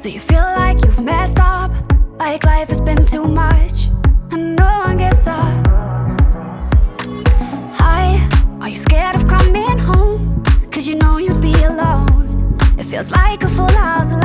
Do you feel like you've messed up? Like life has been too much and no one gives up? Hi, are you scared of coming home? Cause you know you'd be alone. It feels like a full house.